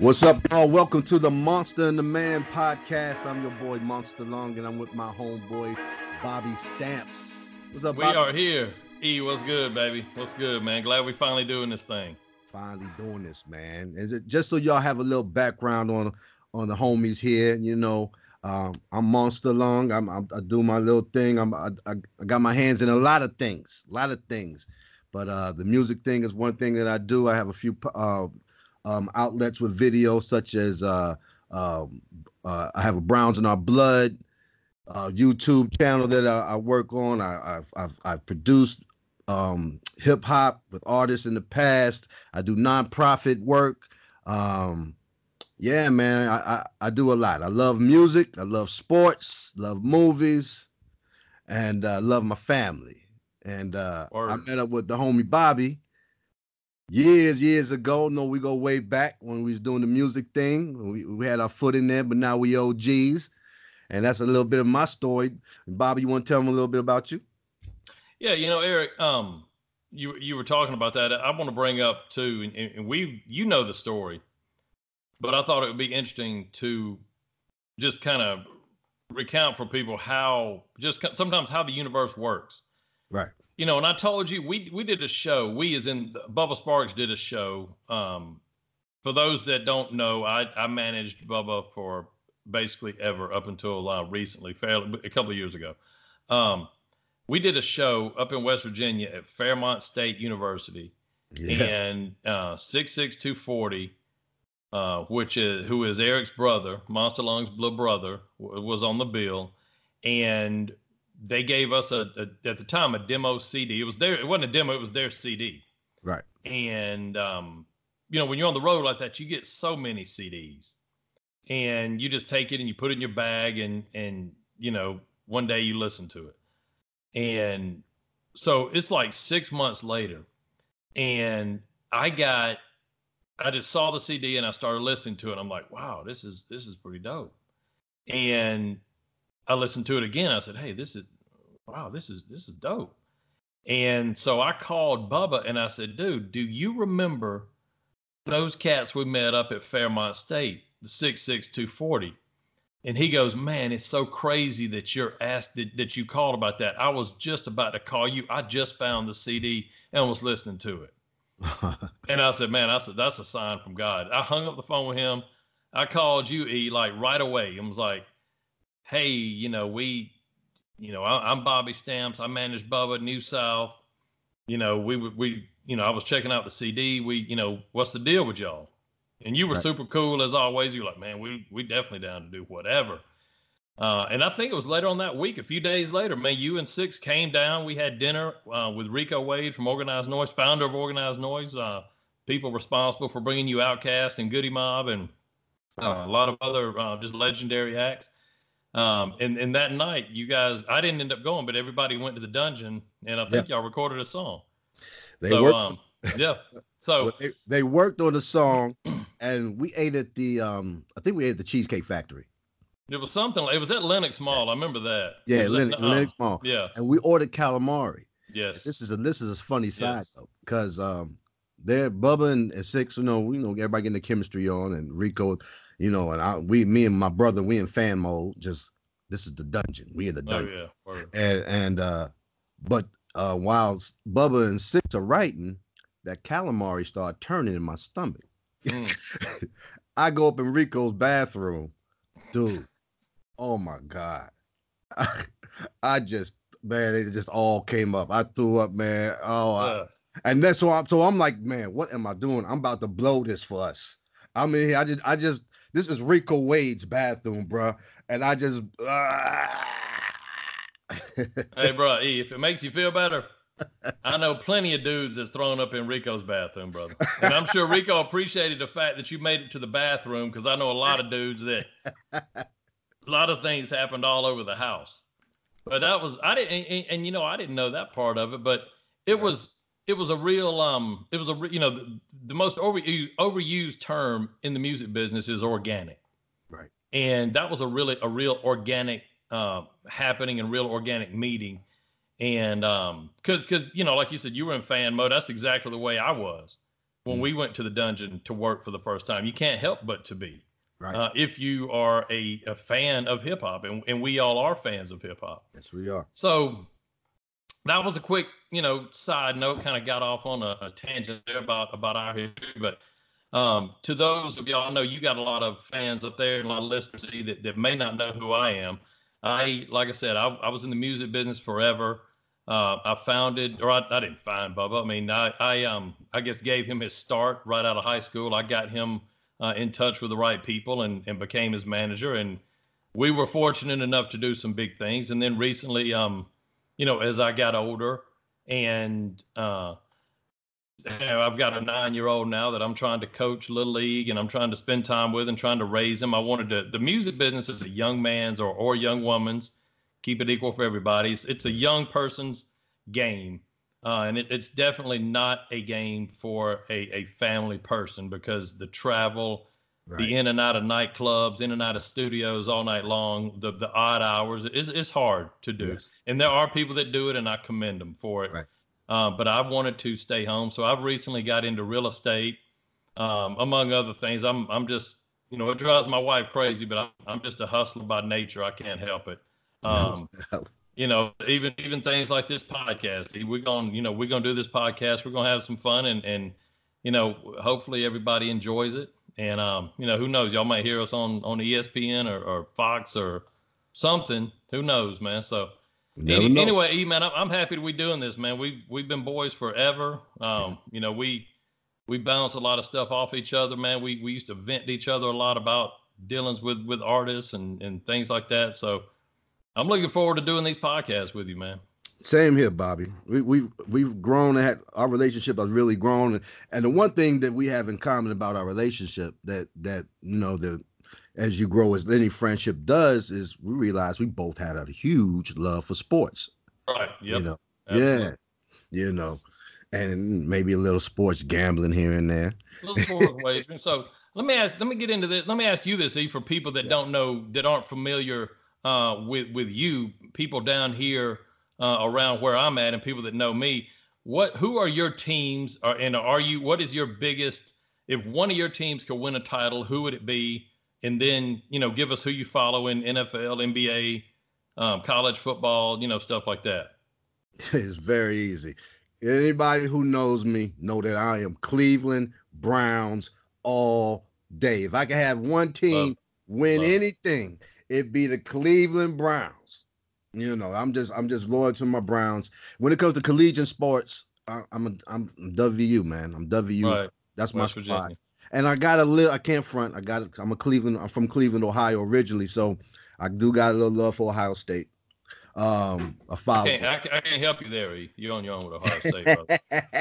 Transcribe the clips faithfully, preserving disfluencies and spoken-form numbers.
What's up, y'all? Welcome to the Monster and the Man podcast. I'm your boy Monster Long, and I'm with my homeboy Bobby Stamps. What's up, We Bobby? are here. E, what's good, baby? What's good, man? Glad we finally doing this thing. Finally doing this, man. Is it just so y'all have a little background on on the homies here? You know, um, I'm Monster Long. I'm, I'm I do my little thing. I'm I, I, I got my hands in a lot of things, a lot of things. But uh, the music thing is one thing that I do. I have a few uh, um, outlets with video, such as uh, um, uh, I have a Browns in Our Blood uh, YouTube channel that I, I work on. I, I've, I've, I've produced um, hip hop with artists in the past. I do nonprofit work. Um, yeah, man, I, I, I do a lot. I love music. I love sports, love movies, and uh, love my family. And uh, I met up with the homie Bobby years, years ago. No, we go way back when we was doing the music thing. We, we had our foot in there, but now we O Gs. And that's a little bit of my story. Bobby, you want to tell them a little bit about you? Yeah, you know, Eric, um, you you were talking about that. I want to bring up too, and, and we, you know the story, but I thought it would be interesting to just kind of recount for people how, just sometimes how the universe works. Right. You know, and I told you, we we did a show. We, as in Bubba Sparks, did a show. Um, for those that don't know, I, I managed Bubba for basically ever up until uh, recently, fairly, a couple of years ago. Um, we did a show up in West Virginia at Fairmont State University, yeah. and uh, six six two forty, uh, which is who is Eric's brother, Monster Long's little brother, w- was on the bill, and they gave us a, a at the time a demo C D. It was their, it wasn't a demo, it was their C D. Right. And um, you know, when you're on the road like that, you get so many C Ds, and you just take it and you put it in your bag, and and you know, one day you listen to it. And so it's like six months later, and I got, I just saw the C D and I started listening to it. I'm like, wow, this is this is pretty dope. And I listened to it again. I said, hey, this is, wow, this is, this is dope. And so I called Bubba and I said, dude, do you remember those cats we met up at Fairmont State, the six six two forty? And he goes, man, it's so crazy that you're asked that, that you called about that. I was just about to call you. I just found the C D and was listening to it. And I said, man, I said, that's a sign from God. I hung up the phone with him. I called you, E, like right away, and was like, hey, you know, we, you know, I, I'm Bobby Stamps. I manage Bubba New South. You know, we, we, you know, I was checking out the C D. We, you know, what's the deal with y'all? And you were right. Super cool as always. You were like, man, we, we definitely down to do whatever. Uh, and I think it was later on that week, a few days later, man, you and Six came down. We had dinner uh, with Rico Wade from Organized Noise, founder of Organized Noise, uh, people responsible for bringing you Outkast and Goody Mob and uh, a lot of other uh, just legendary acts. Um, and, and that night, you guys, I didn't end up going, but everybody went to the dungeon, and I think yeah. y'all recorded a song. They so, worked, um, yeah. So well, they, they worked on the song, and we ate at the, um, I think we ate at the Cheesecake Factory. It was something, it was at Lenox Mall. I remember that. Yeah, Lenox, at, uh, Lenox Mall. Yeah. And we ordered calamari. Yes. This is a, this is a funny side, yes. though, because um, they're Bubba and, and Six, you know, we you know, everybody getting the chemistry on, and Rico, you know, and I, we, me and my brother, we in fan mode, just, this is the dungeon. We in the dungeon. Oh, yeah. And, and uh, but uh, while Bubba and Six are writing, that calamari started turning in my stomach. Mm. I go up in Rico's bathroom, dude. Oh my God. I, I just, man, it just all came up. I threw up, man. Oh, uh. I, and that's so I'm, so I'm like, man, what am I doing? I'm about to blow this for us. I mean, I just, I just, this is Rico Wade's bathroom, bro. And I just, uh... hey, bro, E, if it makes you feel better, I know plenty of dudes that's thrown up in Rico's bathroom, brother. And I'm sure Rico appreciated the fact that you made it to the bathroom, because I know a lot of dudes that a lot of things happened all over the house. But that was, I didn't, and, and you know, I didn't know that part of it, but it yeah. was, it was a real, um, it was a, you know, the, the most over, overused term in the music business is organic. Right. And that was a really, a real organic uh, happening and real organic meeting. And um, cause, cause, you know, like you said, you were in fan mode. That's exactly the way I was. when Mm. we went to the dungeon to work for the first time. You can't help but to be, Right. uh, if you are a, a fan of hip hop, and, and we all are fans of hip hop. Yes, we are. So that was a quick, you know, side note. Kind of got off on a, a tangent there about about our history, but um, to those of y'all, I know you got a lot of fans up there and a lot of listeners that, that may not know who I am. I, like I said, I, I was in the music business forever. Uh, I founded, or I, I didn't find Bubba. I mean, I, I, um, I guess gave him his start right out of high school. I got him uh, in touch with the right people and, and became his manager. And we were fortunate enough to do some big things. And then recently, um, you know, as I got older and, uh, you know, I've got a nine-year-old now that I'm trying to coach Little League, and I'm trying to spend time with and trying to raise him. I wanted to, the music business is a young man's or, or young woman's, keep it equal for everybody. It's, it's a young person's game. Uh, and it, it's definitely not a game for a, a family person, because the travel, Right. the in and out of nightclubs, in and out of studios all night long, the, the odd hours, it's, it's hard to do. Yes. And there are people that do it, and I commend them for it. Right. Uh, but I wanted to stay home. So I've recently got into real estate, um, among other things. I'm, I'm just, you know, it drives my wife crazy, but I'm, I'm just a hustler by nature. I can't help it. Um, you know, even, even things like this podcast, we're going to, you know, we're going to do this podcast. We're going to have some fun, and, and, you know, hopefully everybody enjoys it. And, um, you know, who knows, y'all might hear us on, on E S P N or, or Fox or something. Who knows, man? So, Never Any, know. anyway, E, man, I'm, I'm happy that we doing this, man. We we've been boys forever. Um, you know, we we bounce a lot of stuff off each other, man. We we used to vent to each other a lot about dealings with with artists and and things like that. So I'm looking forward to doing these podcasts with you, man. Same here, Bobby. We, we've we've grown and had, our relationship has really grown. And, and the one thing that we have in common about our relationship that that you know the as you grow as any friendship does is we realize we both had a huge love for sports. Right. Yep. You know. Absolutely. Yeah. You know, and maybe a little sports gambling here and there. A little sports wagering. So let me ask. Let me get into this. Let me ask you this, E, for people that Yeah. don't know, that aren't familiar uh, with with you, people down here uh, around where I'm at, and people that know me. What? Who are your teams? Are, and are you? What is your biggest? If one of your teams could win a title, who would it be? And then, you know, give us who you follow in N F L, N B A, um, college football, you know, stuff like that. It's very easy. Anybody who knows me know that I am Cleveland Browns all day. If I could have one team Love, win love. anything, it'd be the Cleveland Browns. You know, I'm just I'm just loyal to my Browns. When it comes to collegiate sports, I, I'm a, I'm W U, man. I'm W U. Right. That's my West spot. Virginia. And I got a little, I can't front. I got, I'm a Cleveland, I'm from Cleveland, Ohio originally. So I do got a little love for Ohio State. Um, a I foul. can't, I, can't- I can't help you there, E. You're on your own with Ohio State, brother.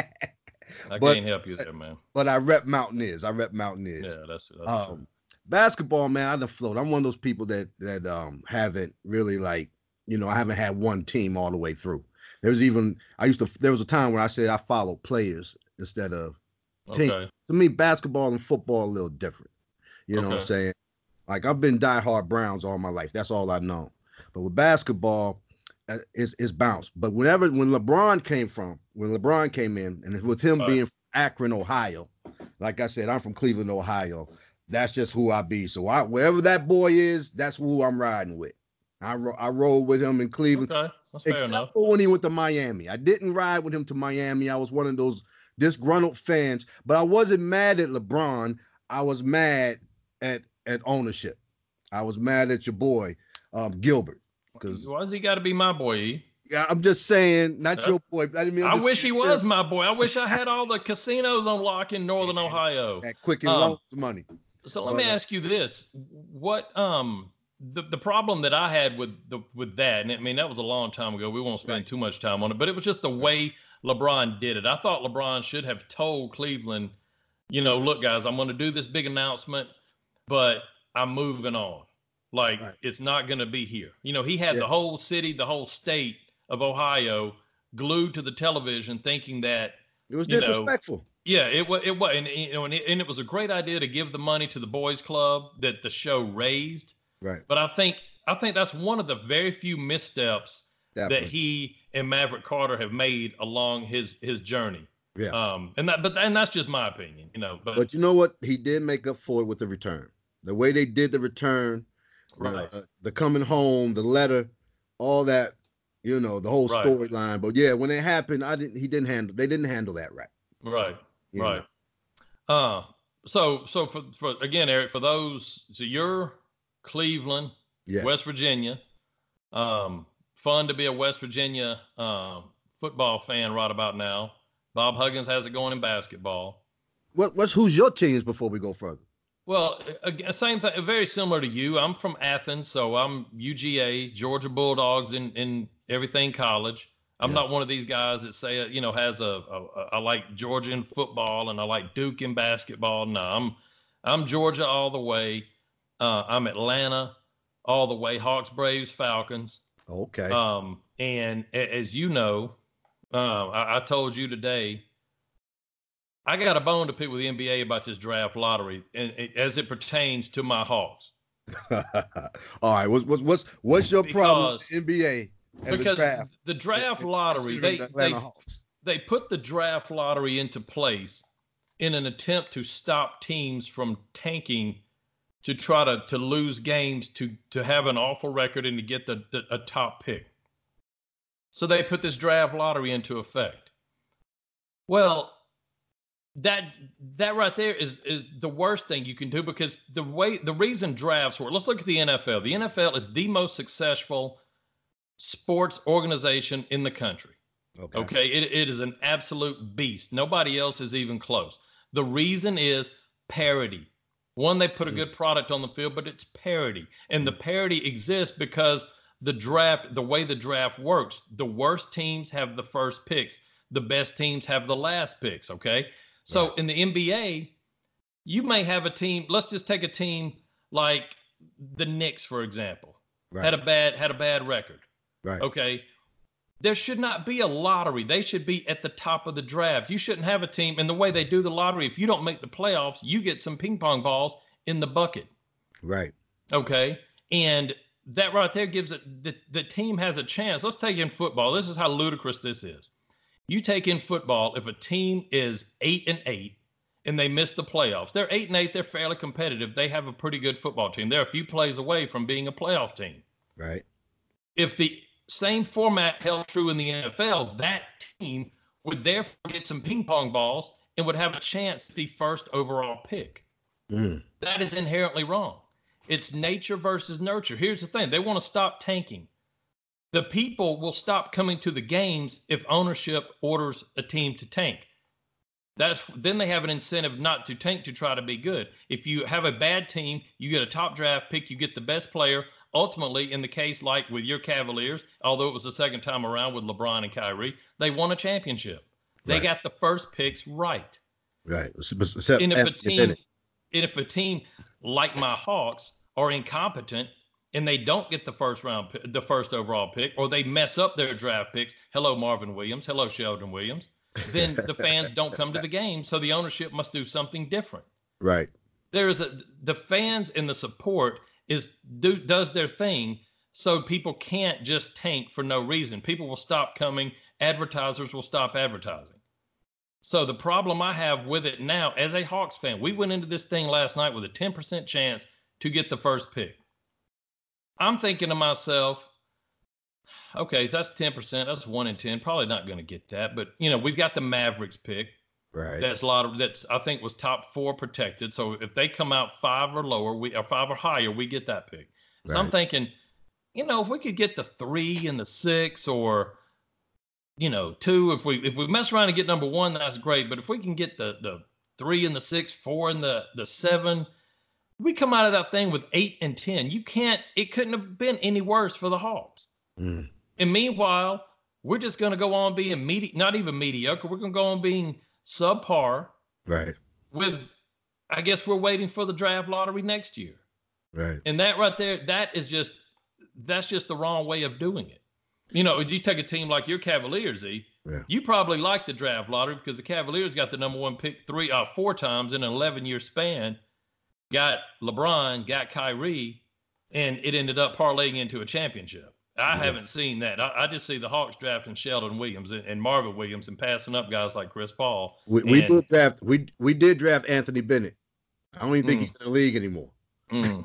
I But- can't help you there, man. But I rep Mountaineers. I rep Mountaineers. Yeah, that's that's true. Um, basketball, man, I done float. I'm one of those people that that um haven't really like, you know, I haven't had one team all the way through. There's even I used to there was a time when I said I followed players instead of team. Okay. To me, basketball and football are a little different. You know what I'm Okay. saying? Like I've been diehard Browns all my life. That's all I know. But with basketball, uh, it's it's bounced. But whenever when LeBron came from, when LeBron came in, and with him Right. being from Akron, Ohio, like I said, I'm from Cleveland, Ohio. That's just who I be. So I, wherever that boy is, that's who I'm riding with. I ro- I roll with him in Cleveland, Okay. That's fair except enough. for when he went to Miami. I didn't ride with him to Miami. I was one of those disgruntled fans, but I wasn't mad at LeBron. I was mad at at ownership. I was mad at your boy um, Gilbert because Why's he got to be my boy, E? yeah, I'm just saying, not Yeah. your boy. I didn't mean. I'm I just wish he saying was my boy. I wish I had all the casinos on lock in Northern Ohio. that quick and Um, loans money. So let me ask you this: what um the the problem that I had with the with that, and I mean that was a long time ago. We won't spend Right. too much time on it, but it was just the way LeBron did it. I thought LeBron should have told Cleveland, you know, look, guys, I'm going to do this big announcement, but I'm moving on. Like Right. it's not going to be here. You know, he had Yeah. the whole city, the whole state of Ohio glued to the television, thinking that. It was you know, disrespectful. Yeah, it was. It was, and you know, and it, and it was a great idea to give the money to the boys' club that the show raised. Right. But I think I think that's one of the very few missteps that Definitely. he and Maverick Carter have made along his his journey. Yeah. Um, and that, but and that's just my opinion, you know. But But you know what? He did make up for it with the return. The way they did the return, the right, uh, the coming home, the letter, all that, you know, the whole right, storyline. But yeah, when it happened, I didn't. He didn't handle. They didn't handle that right. right, You right. know. Uh, so so for for again, Eric, for those, so you're Cleveland, Yes. West Virginia. Um, fun to be a West Virginia uh, football fan right about now. Bob Huggins has it going in basketball. What what's who's your teams before we go further? Well, again, same thing, very similar to you. I'm from Athens, so I'm U G A, Georgia Bulldogs in, in everything college. I'm Yeah. not one of these guys that say, you know, has a, a, a I like Georgia in football and I like Duke in basketball. No, I'm I'm Georgia all the way. Uh, I'm Atlanta all the way. Hawks, Braves, Falcons. Okay. Um, and a- as you know, uh, I, I told you today, I got a bone to pick with the N B A about this draft lottery, and it, as it pertains to my Hawks. All right. What's what's what's what's your problem with Because- the N B A and Because the draft? the draft and- lottery, considering they the Atlanta they Hawks. they put the draft lottery into place in an attempt to stop teams from tanking to try to to lose games to to have an awful record and to get the, the a top pick. So they put this draft lottery into effect. Well, that that right there is is the worst thing you can do, because the way the reason drafts work. Let's look at the N F L. The N F L is the most successful sports organization in the country. Okay. Okay, it, it is an absolute beast. Nobody else is even close. The reason is parity. One, they put a Mm. good product on the field, but it's parity. And the parity exists because the draft, the way the draft works, the worst teams have the first picks. The best teams have the last picks, okay? So Right. in the N B A, you may have a team, let's just take a team like the Knicks, for example. Right. Had a bad had a bad record. Right. Okay. There should not be a lottery. They should be at the top of the draft. You shouldn't have a team. And the way they do the lottery, if you don't make the playoffs, you get some ping pong balls in the bucket. Right. Okay. And that right there gives it, the, the team has a chance. Let's take in football. This is how ludicrous this is. You take in football, if a team is eight and eight and they miss the playoffs, they're eight and eight, they're fairly competitive. They have a pretty good football team. They're a few plays away from being a playoff team. Right. If the same format held true in the N F L, that team would therefore get some ping pong balls and would have a chance at the first overall pick. Mm. That is inherently wrong. It's nature versus nurture. Here's the thing. They want to stop tanking. The people will stop coming to the games if ownership orders a team to tank. That's then they have an incentive not to tank, to try to be good. If you have a bad team, you get a top draft pick, you get the best player. Ultimately, in the case like with your Cavaliers, although it was the second time around with LeBron and Kyrie, they won a championship. They Right. got the first picks right. Right. Except And if a Anthony team, Bennett. and if a team like my Hawks are incompetent and they don't get the first round, pi- the first overall pick, or they mess up their draft picks, hello Marvin Williams, hello Sheldon Williams, then the fans don't come to the game. So the ownership must do something different. Right. There is a the fans and the support is do does their thing, so people can't just tank for no reason. People will stop coming. Advertisers will stop advertising. So the problem I have with it now, as a Hawks fan, we went into this thing last night with a ten percent chance to get the first pick. I'm thinking to myself, okay, so that's ten percent. That's one in ten. Probably not going to get that. But, you know, we've got the Mavericks pick. Right. That's a lot of, that's, I think, was top four protected. So if they come out five or lower, we or five or higher, we get that pick. So I'm Right. thinking, you know, if we could get the three and the six, or, you know, two, if we if we mess around and get number one, that's great. But if we can get the the three and the six, four and the the seven, we come out of that thing with eight and ten. You can't. It couldn't have been any worse for the Hawks. Mm. And meanwhile, we're just going to go on being medi- not even mediocre. We're going to go on being subpar. Right. With, I guess we're waiting for the draft lottery next year. Right. And that right there, that is just, that's just the wrong way of doing it. You know, if you take a team like your Cavaliers, E, Yeah. you probably like the draft lottery because the Cavaliers got the number one pick three, uh, four times in an eleven year span, got LeBron, got Kyrie, and it ended up parlaying into a championship. I Yeah. haven't seen that. I, I just see the Hawks drafting Sheldon Williams and, and Marvin Williams and passing up guys like Chris Paul. We, we And did draft we we did draft Anthony Bennett. I don't even think Mm. he's in the league anymore. mm,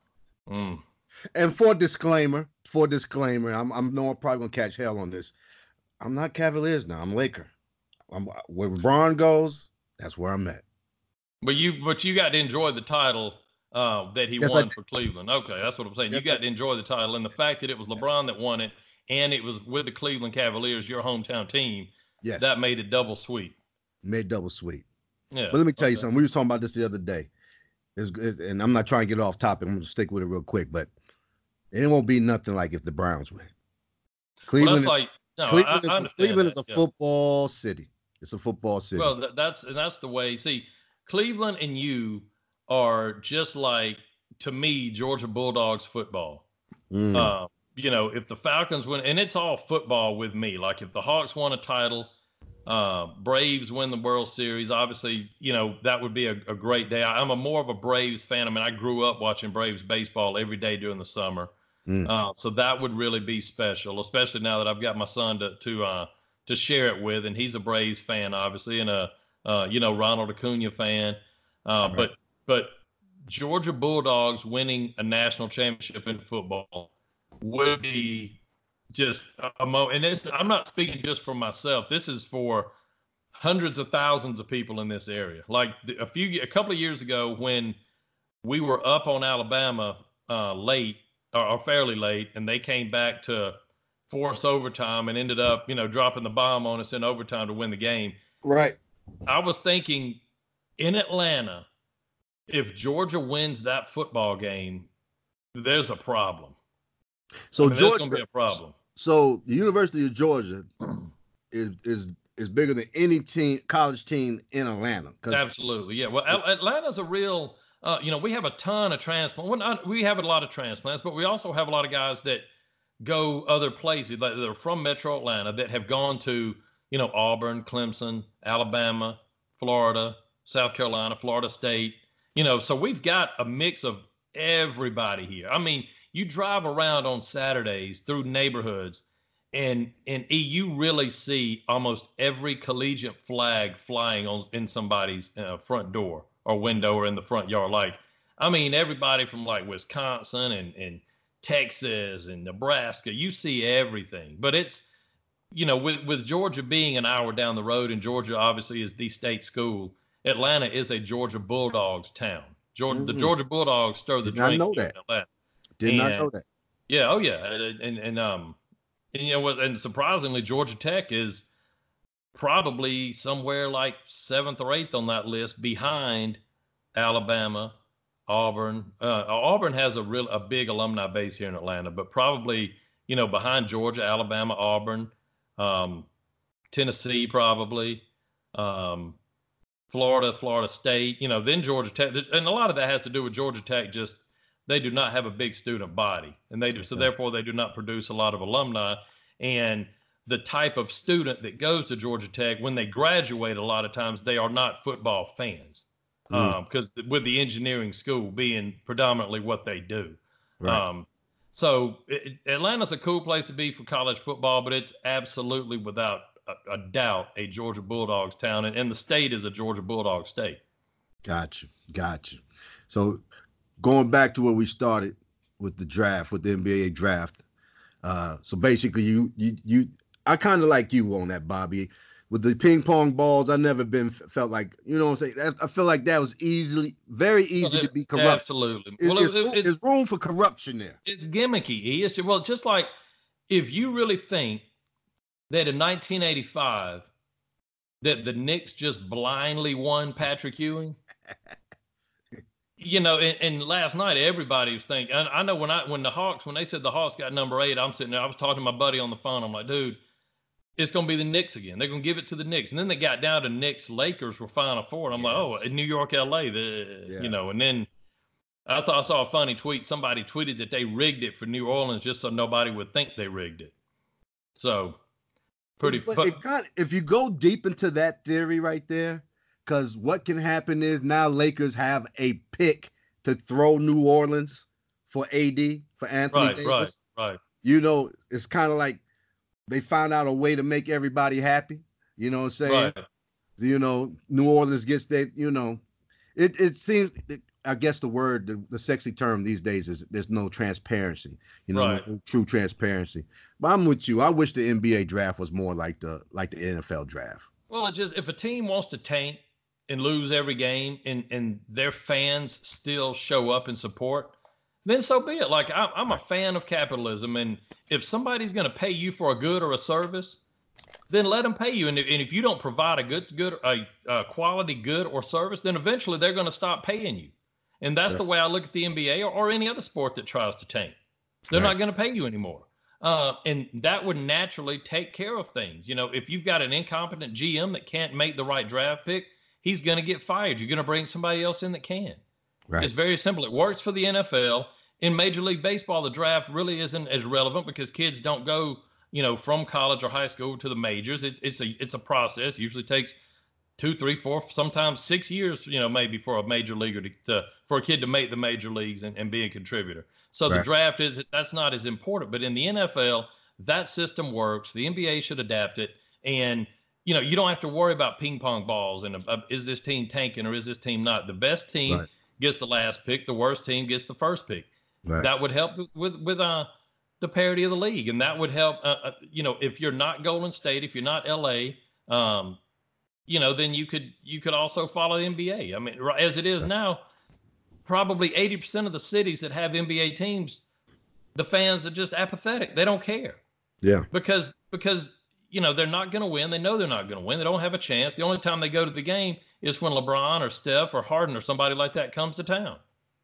mm. And for disclaimer, for disclaimer, I'm I'm know I'm probably gonna catch hell on this. I'm not Cavaliers now. I'm Laker. I'm, where LeBron goes, that's where I'm at. But you but you got to enjoy the title uh, that he Yes, I won did. for Cleveland. Okay, that's what I'm saying. Yes, you got I to enjoy the title, and the fact that it was LeBron that won it, and it was with the Cleveland Cavaliers, your hometown team, Yes, that made it double sweet. made double sweet. Yeah. But let me tell you okay. something. We were talking about this the other day. It's, it, and I'm not trying to get off topic. I'm gonna stick with it real quick. But it won't be nothing like if the Browns win. Well, Cleveland, that's like no, Cleveland, I, is, I understand Cleveland that, is a yeah. football city. It's a football city. Well, that, that's and that's the way. See, Cleveland and you are just like, to me, Georgia Bulldogs football. Mm. Uh, you know, if the Falcons win, and it's all football with me. Like if the Hawks won a title, uh, Braves win the World Series, obviously, you know, that would be a, a great day. I, I'm a more of a Braves fan. I mean, I grew up watching Braves baseball every day during the summer. Mm. Uh, so that would really be special, especially now that I've got my son to to uh, to share it with, and he's a Braves fan, obviously, and a uh, you know Ronald Acuna fan. Uh, Right. But but Georgia Bulldogs winning a national championship in football would be just a, a mo. And it's, I'm not speaking just for myself. This is for hundreds of thousands of people in this area. Like the, a few a couple of years ago when we were up on Alabama uh, late. Or, or fairly late, and they came back to force overtime and ended up, you know, dropping the bomb on us in overtime to win the game. Right. I was thinking in Atlanta, if Georgia wins that football game, there's a problem. So I mean, there's Georgia, going to be a problem. so the University of Georgia is is is bigger than any team, college team in Atlanta. 'Cause- Absolutely, yeah. Well, Al- Atlanta's a real. Uh, you know, we have a ton of transplants. Well, not, we have a lot of transplants, but we also have a lot of guys that go other places, like they're from Metro Atlanta, that have gone to, you know, Auburn, Clemson, Alabama, Florida, South Carolina, Florida State. You know, so we've got a mix of everybody here. I mean, you drive around on Saturdays through neighborhoods, and and E, you really see almost every collegiate flag flying on in somebody's uh, front door or window or in the front yard. Like, I mean, everybody from like Wisconsin and, and Texas and Nebraska, you see everything. But it's, you know, with, with Georgia being an hour down the road, and Georgia obviously is the state school, Atlanta is a Georgia Bulldogs town. Georgia, Mhm. The Georgia Bulldogs stir the Did not drink know here that. in Atlanta. Did not and- know that. Yeah, oh yeah, and and, and um, and, you know what? And surprisingly, Georgia Tech is probably somewhere like seventh or eighth on that list, behind Alabama, Auburn. Uh, Auburn has a real a big alumni base here in Atlanta, but probably, you know, behind Georgia, Alabama, Auburn, um, Tennessee, probably, um, Florida, Florida State. You know, then Georgia Tech, and a lot of that has to do with Georgia Tech just. They do not have a big student body, and they do so. Okay. Therefore, they do not produce a lot of alumni. And the type of student that goes to Georgia Tech, when they graduate, a lot of times they are not football fans, Mm. because with the engineering school being predominantly what they do. Right. Um, so it, Atlanta's a cool place to be for college football, but it's absolutely without a, a doubt a Georgia Bulldogs town, and, and the state is a Georgia Bulldog state. Gotcha. Gotcha. So going back to where we started with the draft, with the N B A draft. Uh, so basically, you you you, I kind of like you on that, Bobby. With the ping pong balls, I never been felt like, you know what I'm saying. I, I feel like that was easily, very easy Well, to be it- corrupt. Absolutely. It's, Well, it's, it- room- it's it's room for corruption there. It's gimmicky. E. It's, well, just like if you really think that in nineteen eighty-five that the Knicks just blindly won Patrick Ewing, you know, and, and last night everybody was thinking. I, I know when I when the Hawks when they said the Hawks got number eight, I'm sitting there. I was talking to my buddy on the phone. I'm like, dude, it's gonna be the Knicks again. They're gonna give it to the Knicks, and then they got down to Knicks Lakers were Final Four, and I'm like, oh, Yes. in New York, L A, the Yeah. you know, and then. I thought I saw a funny tweet. Somebody tweeted that they rigged it for New Orleans just so nobody would think they rigged it. So, pretty. But But, it kind if you go deep into that theory right there, because what can happen is now Lakers have a pick to throw New Orleans for A D, for Anthony right, Davis. right, right. you know, it's kind of like they found out a way to make everybody happy. You know what I'm saying? Right. You know, New Orleans gets that, you know, it, it seems, it, I guess the word, the, the sexy term these days is there's no transparency, you know, Right. no true transparency. But I'm with you. I wish the N B A draft was more like the like the N F L draft. Well, it just if a team wants to tank and lose every game and, and their fans still show up and support, then so be it. Like I, I'm a fan of capitalism, and if somebody's going to pay you for a good or a service, then let them pay you. And if, and if you don't provide a good, good, a, a quality good or service, then eventually they're going to stop paying you. And that's Right. the way I look at the N B A or, or any other sport that tries to tank. They're Right. not going to pay you anymore. Uh, and that would naturally take care of things. You know, if you've got an incompetent G M that can't make the right draft pick, he's going to get fired. You're going to bring somebody else in that can. Right. It's very simple. It works for the N F L. In Major League Baseball, the draft really isn't as relevant because kids don't go, you know, from college or high school to the majors. It's it's a it's a process. It usually takes two, three, four, sometimes six years, you know, maybe for a major leaguer to, to for a kid to make the major leagues and, and be a contributor. So Right. the draft is that's not as important. But in the N F L, that system works. The N B A should adapt it. And you know, you don't have to worry about ping pong balls and uh, is this team tanking or is this team not? The best team Right. gets the last pick. The worst team gets the first pick. Right. That would help with with uh the parity of the league, and that would help. Uh, uh, you know, if you're not Golden State, if you're not L A, um, you know, then you could you could also follow the N B A. I mean, right- as it is Right. now, probably eighty percent of the cities that have N B A teams, the fans are just apathetic. They don't care Yeah. because because you know they're not going to win. They know they're not going to win. They don't have a chance. The only time they go to the game is when LeBron or Steph or Harden or somebody like that comes to town.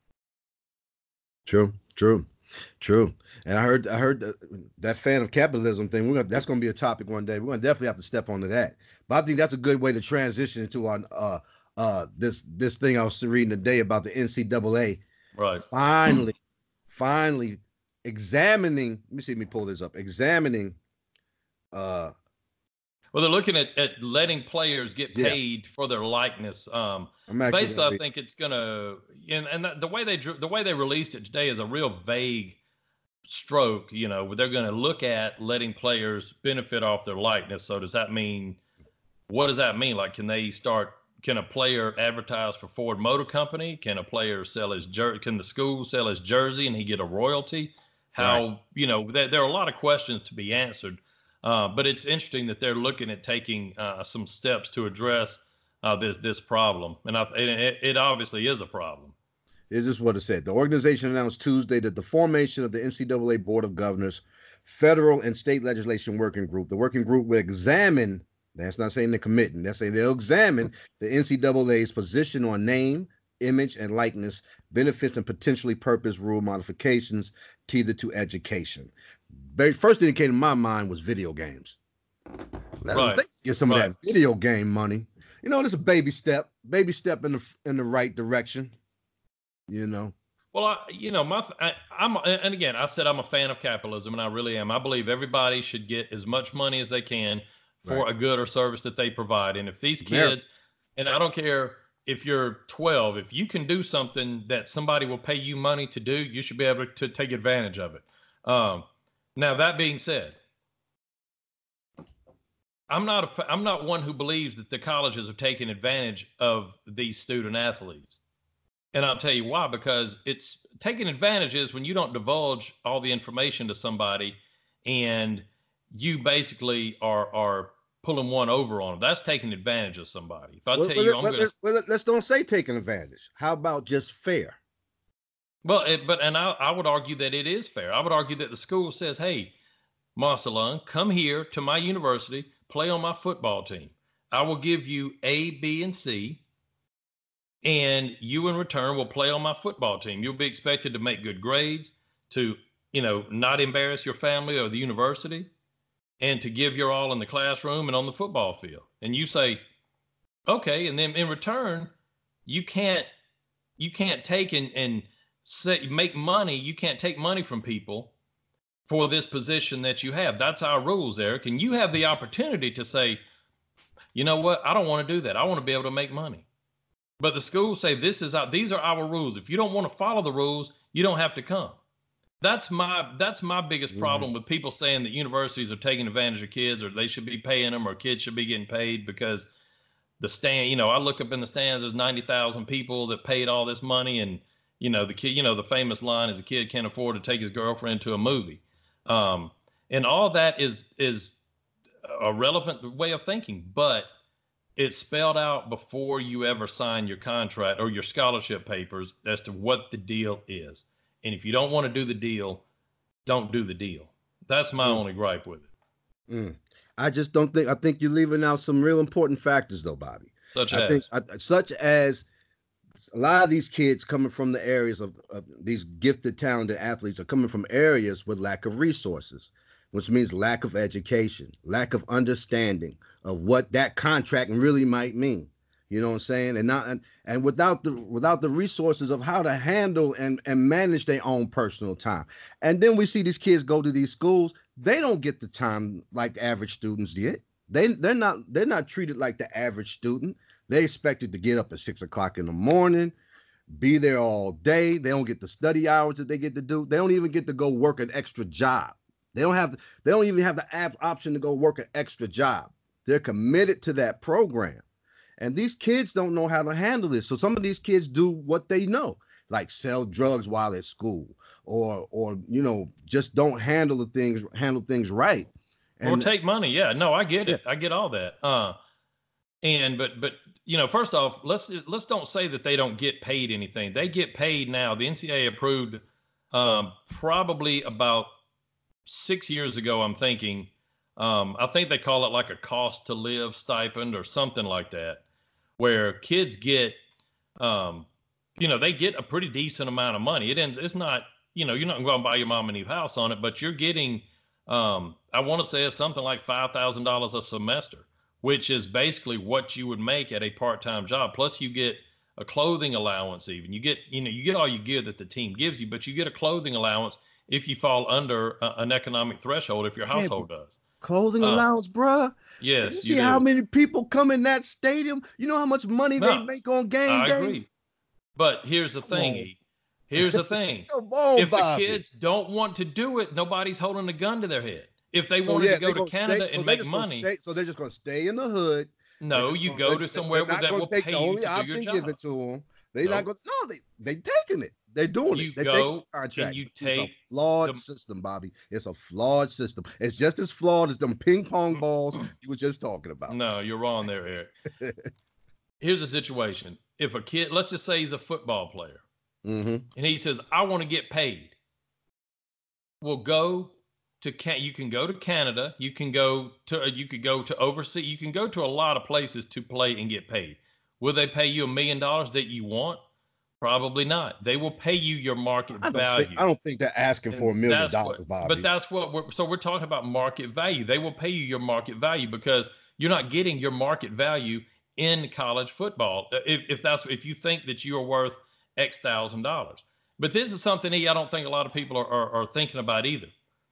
True. True. True. And I heard I heard that, that fan of capitalism thing. We're gonna, that's going to be a topic one day. We're going to definitely have to step onto that. But I think that's a good way to transition into our uh uh this this thing I was reading today about the N C double A Right. finally finally examining. Let me see. Let me pull this up. Examining. Uh. Well, they're looking at, at letting players get Yeah. paid for their likeness. Um, I'm actually basically, gonna I read- think it's gonna, and, and the way they drew, the way they released it today is a real vague stroke. You know, they're going to look at letting players benefit off their likeness. So does that mean, what does that mean? Like, can they start? Can a player advertise for Ford Motor Company? Can a player sell his jersey? Can the school sell his jersey and he get a royalty? How Right. you know? There, there are a lot of questions to be answered. Uh, but it's interesting that they're looking at taking uh, some steps to address uh, this this problem, and I, it, it obviously is a problem. It's just what it said. The organization announced Tuesday that the formation of the N C double A Board of Governors Federal and State Legislation Working Group. The working group will examine, that's not saying they're committing, they're saying they'll examine the N C double A's position on name, image, and likeness, benefits, and potentially purpose rule modifications tethered to education. Very, first thing that came to my mind was video games. Let Right. us get some Right. of that video game money. You know, it's a baby step, baby step in the in the right direction. You know. Well, I, you know, my I, I'm and again, I said I'm a fan of capitalism, and I really am. I believe everybody should get as much money as they can for Right. a good or service that they provide. And if these Yeah. kids, and I don't care if you're twelve, if you can do something that somebody will pay you money to do, you should be able to take advantage of it. Um, now that being said, I'm not a, fa- I'm not one who believes that the colleges are taking advantage of these student athletes. And I'll tell you why, because it's taking advantage is when you don't divulge all the information to somebody and you basically are are pulling one over on them. That's taking advantage of somebody. If I Well, tell well, you I'm well, going to, let's, well, let's don't say taking advantage. How about just fair? well, it, but, and I, I would argue that it is fair. I would argue that the school says, hey, Marcelin, come here to my university, play on my football team. I will give you A, B, and C. And you in return will play on my football team. You'll be expected to make good grades, to, you know, not embarrass your family or the university, and to give your all in the classroom and on the football field. And you say, okay, and then in return, you can't you can't take and, and say, make money. You can't take money from people for this position that you have. That's our rules, Eric. And you have the opportunity to say, you know what? I don't want to do that. I want to be able to make money. But the schools say this is our, these are our rules. If you don't want to follow the rules, you don't have to come. That's my that's my biggest problem Mm-hmm. with people saying that universities are taking advantage of kids, or they should be paying them, or kids should be getting paid because the stand. You know, I look up in the stands. There's ninety thousand people that paid all this money, and you know the kid. You know the famous line is a kid can't afford to take his girlfriend to a movie, um, and all that is is a relevant way of thinking, but it's spelled out before you ever sign your contract or your scholarship papers as to what the deal is. And if you don't want to do the deal, don't do the deal. That's my Mm, only gripe with it. mm. I just don't think. I think you're leaving out some real important factors, though, Bobby. Such I think, as, I, such as a lot of these kids coming from the areas of, of these gifted, talented athletes are coming from areas with lack of resources, which means lack of education, lack of understanding of what that contract really might mean. You know what I'm saying? And not and, and without the without the resources of how to handle and, and manage their own personal time. And then we see these kids go to these schools, they don't get the time like average students get. They they're not they're not treated like the average student. They expected to get up at six o'clock in the morning, be there all day. They don't get the study hours that they get to do. They don't even get to go work an extra job. They don't have. They don't even have the app option to go work an extra job. They're committed to that program, and these kids don't know how to handle this. So some of these kids do what they know, like sell drugs while at school, or or you know just don't handle the things handle things right. or And take money. Yeah, no, I get yeah, it. I get all that. Uh, and but but you know, first off, let's let's don't say that they don't get paid anything. They get paid now. The N C double A approved um, probably about six years ago. I'm thinking. Um, I think they call it like a cost to live stipend or something like that, where kids get, um, you know, they get a pretty decent amount of money. It ends, it's not, you know, you're not going to go and buy your mom a new house on it, but you're getting, um, I want to say it's something like five thousand dollars a semester, which is basically what you would make at a part-time job. Plus you get a clothing allowance even. You get, you know, you get all your gear that the team gives you, but you get a clothing allowance if you fall under a, an economic threshold, if your yeah, household does. clothing Uh, allowance, bruh. You yes, you see how do. many people come in that stadium? You know how much money they No, make on game I day? agree. But here's the Come thing, on. E. Here's the thing. Come on, If the Bobby. kids don't want to do it, nobody's holding a gun to their head. If they So wanted yeah, to go they're to gonna stay. Canada So and they're make just gonna money, stay. So they're just gonna stay in the hood. They're no, just you gonna. go They're, to they're somewhere where not that gonna will take the pay you only to do your option given job. to them. They're not Nope. gonna. No, they they taking it. They're doing it. You They're taking go the and contract. you It's a take flawed the system, Bobby. It's a flawed system. It's just as flawed as them ping pong balls you were just talking about. no, you're wrong there, Eric. Here's the situation. If a kid, let's just say he's a football player, Mm-hmm. and he says, I want to get paid. Well, go to can you can go to Canada, you can go to you could go to overseas, you can go to a lot of places to play and get paid. Will they pay you a million dollars that you want? Probably not. They will pay you your market I don't think. I value. don't think they're asking for a And million that's what, dollars, but Bobby. that's what we're, so we're talking about market value. They will pay you your market value because you're not getting your market value in college football. If, if that's, if you think that you are worth X thousand dollars, but this is something I don't think a lot of people are, are, are thinking about either.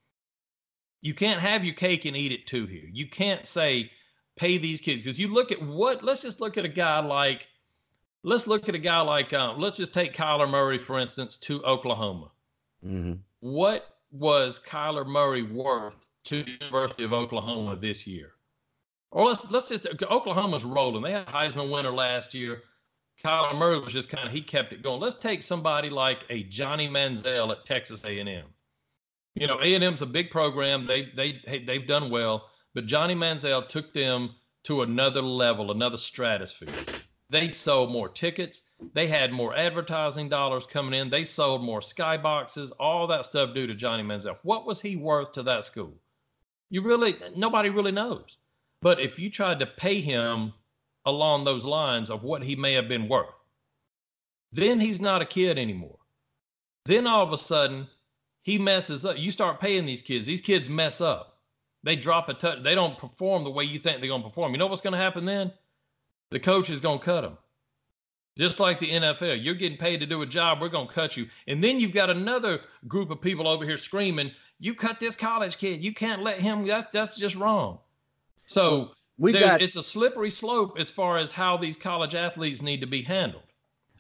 You can't have your cake and eat it too here. You can't say pay these kids because you look at what, let's just look at a guy like, let's look at a guy like, um, let's just take Kyler Murray, for instance, to Oklahoma. Mm-hmm. What was Kyler Murray worth to the University of Oklahoma this year? Or let's let's just Oklahoma's rolling. They had a Heisman winner last year. Kyler Murray was just kind of he kept it going. Let's take somebody like a Johnny Manziel at Texas A and M. You know, A and M's a big program. They they they've done well, but Johnny Manziel took them to another level, another stratosphere. They sold more tickets. They had more advertising dollars coming in. They sold more skyboxes, all that stuff due to Johnny Manziel. What was he worth to that school? You really, nobody really knows. But if you tried to pay him along those lines of what he may have been worth, then he's not a kid anymore. Then all of a sudden, he messes up. You start paying these kids. These kids mess up. They drop a touch. They don't perform the way you think they're going to perform. You know what's going to happen then? The coach is going to cut them. Just like the N F L. You're getting paid to do a job. We're going to cut you. And then you've got another group of people over here screaming, you cut this college kid. You can't let him. That's, that's just wrong. So We there, got. it's a slippery slope as far as how these college athletes need to be handled.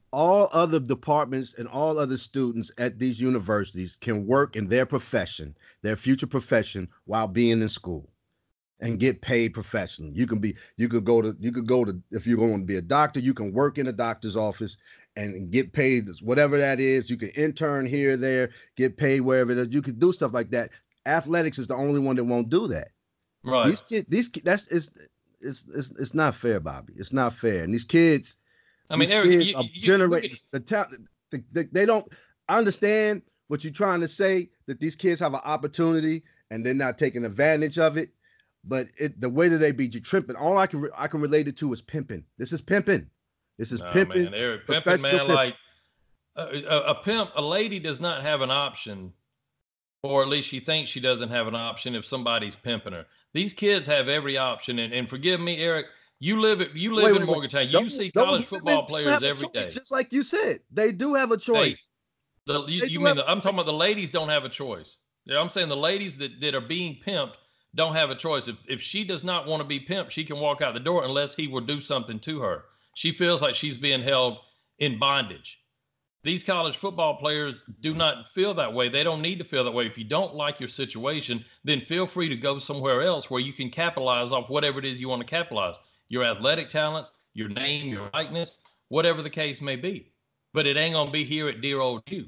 all other departments and all other students at these universities can work in their profession, their future profession, while being in school and get paid professionally. You can be, you could go to, you could go to, if you're going to be a doctor, you can work in a doctor's office and get paid whatever that is. You can intern here, there, get paid wherever it is. You can do stuff like that. Athletics is the only one that won't do that. Right. These kids, these that's it's it's it's it's not fair, Bobby. It's not fair. And these kids, I mean, these Eric, kids you, are you, generating you the talent. They, they, they don't understand what you're trying to say, that these kids have an opportunity and they're not taking advantage of it. But it, the way that they be tripping, all I can re- I can relate it to is pimping. This is pimping. This is nah, pimping. man, Eric, pimping, man, pimping. Like a, a, a pimp, a lady does not have an option, or at least she thinks she doesn't have an option if somebody's pimping her. These kids have every option, and, and forgive me, Eric, you live it. You live wait, in wait, Morgantown. You those, see college football players every day. Just like you said, they do have a choice. They, the, you, you mean the, I'm talking about the ladies don't have a choice. Yeah, I'm saying the ladies that, that are being pimped don't have a choice. If if she does not want to be pimped, she can walk out the door unless he will do something to her. She feels like she's being held in bondage. These college football players do not feel that way. They don't need to feel that way. If you don't like your situation, then feel free to go somewhere else where you can capitalize off whatever it is you want to capitalize. Your athletic talents, your name, your likeness, whatever the case may be. But it ain't going to be here at dear old you.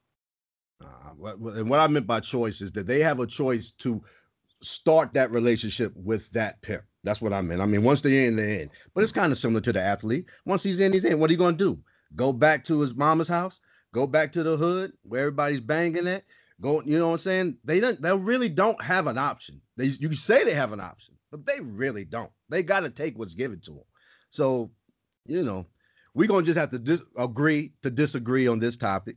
Uh, and what I meant by choice is that they have a choice to start that relationship with that pimp. That's what I meant. I mean, once they're in, they're in. But it's kind of similar to the athlete. Once he's in, he's in. What are you going to do? Go back to his mama's house? Go back to the hood where everybody's banging at? Go, you know what I'm saying? They don't. They really don't have an option. They, you say they have an option, but they really don't. They got to take what's given to them. So, you know, we're going to just have to dis- agree to disagree on this topic.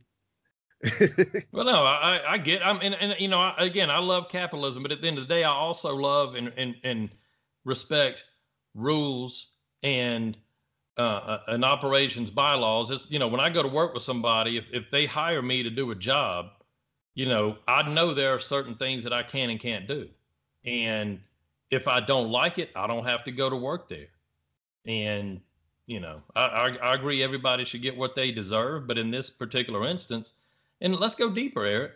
Well, no, I, I get, I'm, and, and you know, I, again, I love capitalism, but at the end of the day, I also love and and, and respect rules and uh, and operations bylaws. It's, you know, when I go to work with somebody, if if they hire me to do a job, you know, I know there are certain things that I can and can't do, and if I don't like it, I don't have to go to work there. And you know, I, I, I agree, everybody should get what they deserve, but in this particular instance. And let's go deeper, Eric.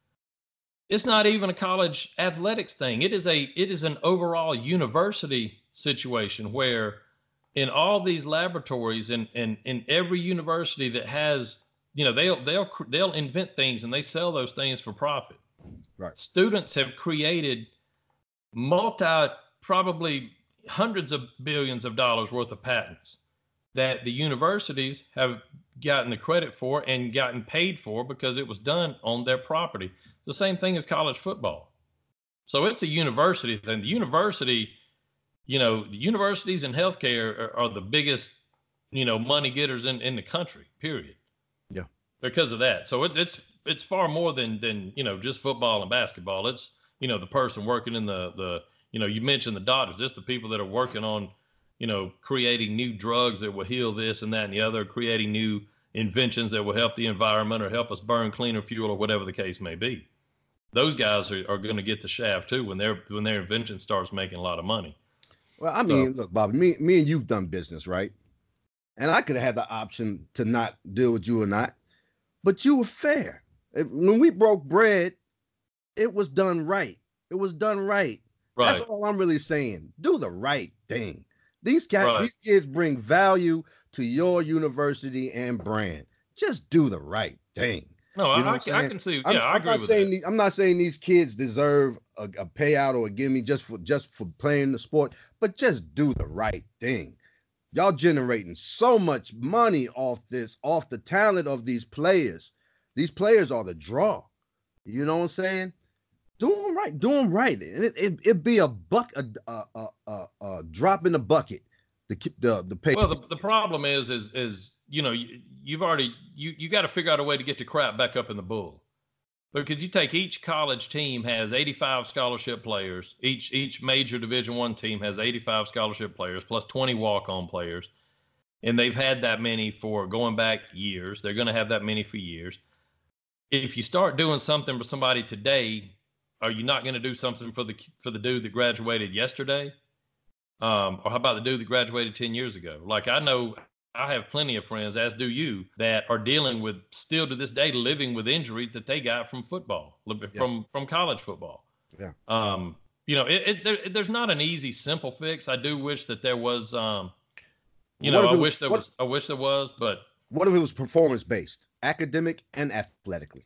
It's not even a college athletics thing. It is a it is an overall university situation where in all these laboratories and and in every university that has, you know, they'll they'll they'll invent things and they sell those things for profit. Right. Students have created multi, probably hundreds of billions of dollars worth of patents that the universities have gotten the credit for and gotten paid for because it was done on their property. The same thing as college football. So it's a university thing. The university, you know, the universities and healthcare are, are the biggest, you know, money getters in, in the country, period. Yeah. Because of that. So it, it's it's far more than than, you know, just football and basketball. It's, you know, the person working in the, the you know, you mentioned the doctors. It's the people that are working on, you know, creating new drugs that will heal this and that and the other, creating new inventions that will help the environment or help us burn cleaner fuel or whatever the case may be. Those guys are, are going to get the shaft too when their when their invention starts making a lot of money. Well, I mean, so, look, Bobby, me, me and you've done business, right? And I could have had the option to not deal with you or not, but you were fair. When we broke bread, it was done right. It was done right. Right. That's all I'm really saying. Do the right thing. These cats, right. These kids bring value to your university and brand. Just do the right thing. No, you know I, I, I can see. Yeah, I'm, I agree I'm not with saying that. These, I'm not saying these kids deserve a, a payout or a gimme just for just for playing the sport, but just do the right thing. Y'all generating so much money off this, off the talent of these players. These players are the draw. You know what I'm saying? Do them right. Do them right. And it, it, it'd be a buck, a, a, a, a, a drop in the bucket. The the the pay. Well, the, the problem is, is, is you know, you, you've already you you got to figure out a way to get the crap back up in the bull, because you take each college team has eighty-five scholarship players. Each each major Division One team has eighty-five scholarship players plus twenty walk-on players, and they've had that many for going back years. They're going to have that many for years. If you start doing something for somebody today, are you not going to do something for the for the dude that graduated yesterday? Um, or how about the dude that graduated ten years ago? Like, I know I have plenty of friends, as do you, that are dealing with, still to this day, living with injuries that they got from football, Yeah. from from college football. Yeah. Um, you know, it, it there, there's not an easy, simple fix. I do wish that there was. Um, you What know, if I it was- wish there what- was. I wish there was, but What if it was performance based, academic and athletically?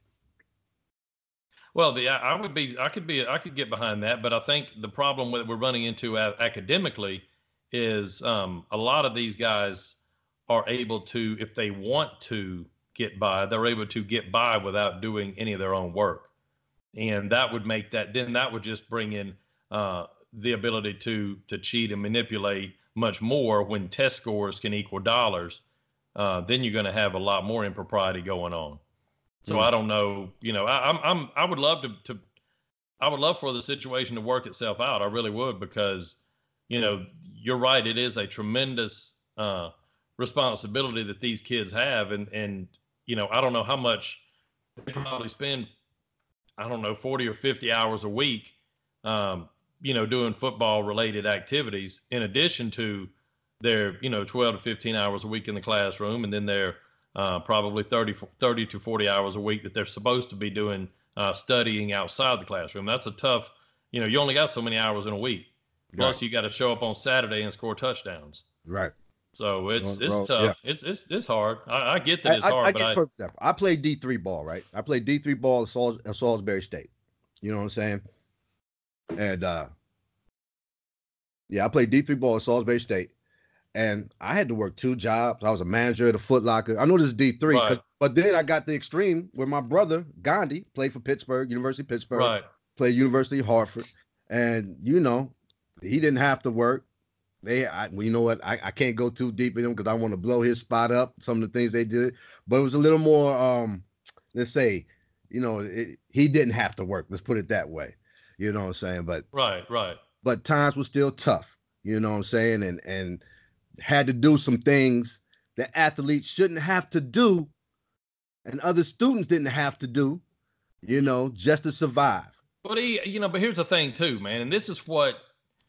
well, the I I would be. I could be. I could get behind that, but I think the problem that we're running into a- academically is um, a lot of these guys are able to, if they want to get by, they're able to get by without doing any of their own work. And that would make that, then that would just bring in uh, the ability to to cheat and manipulate much more when test scores can equal dollars. Uh, then you're going to have a lot more impropriety going on. So Mm. I don't know, you know, I, I'm I'm I would love to to I would love for the situation to work itself out. I really would, because, you know, you're right. It is a tremendous uh, responsibility that these kids have, and and you know, I don't know how much they probably spend. I don't know, forty or fifty hours a week, um, you know, doing football related activities in addition to their, you know, twelve to fifteen hours a week in the classroom, and then their uh, probably thirty, thirty to forty hours a week that they're supposed to be doing uh, studying outside the classroom. That's a tough, you know, you only got so many hours in a week. Plus, Right. you got to show up on Saturday and score touchdowns. Right. So it's On the it's road, tough. yeah. It's it's it's hard. I, I get that I, it's I, hard, I but get I perfect example. I played D three ball, right? I played D three ball at, Sals- at Salisbury State. You know what I'm saying? And uh, yeah, I played D three ball at Salisbury State, and I had to work two jobs. I was a manager at a Foot Locker. I know this is D three, Right. but then I got the extreme where my brother Gandhi played for Pittsburgh, University of Pittsburgh, right. played University of Hartford, and you know he didn't have to work. They, I, well, you know what? I, I can't go too deep in them because I want to blow his spot up. Some of the things they did, but it was a little more. Um, let's say, you know, it, he didn't have to work. Let's put it that way. You know what I'm saying? But Right, right. but times were still tough. You know what I'm saying? And and had to do some things that athletes shouldn't have to do, and other students didn't have to do. You know, just to survive. But he, you know, but here's the thing too, man, and this is what,